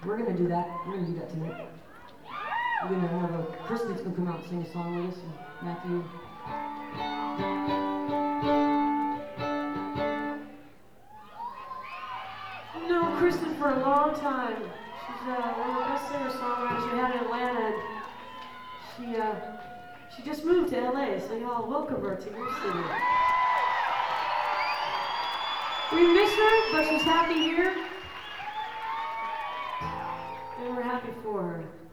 We're gonna do that. We're gonna do that tonight. We're gonna have Kristen's gonna come out and sing a song with us, and Matthew. I've known Kristen for a long time. She's one of the best singer-songwriters we had in Atlanta. She just moved to LA, so y'all welcome her to your city. We miss her, but she's happy here. And we're happy for her.